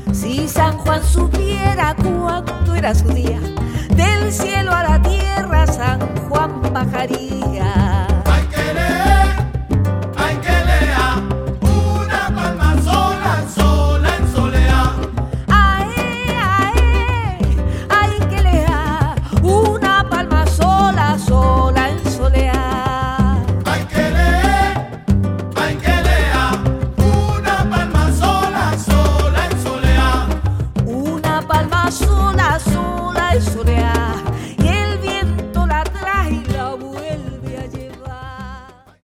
Si San Juan supiera cuánto era su día, del cielo a la tierra San Juan bajaría.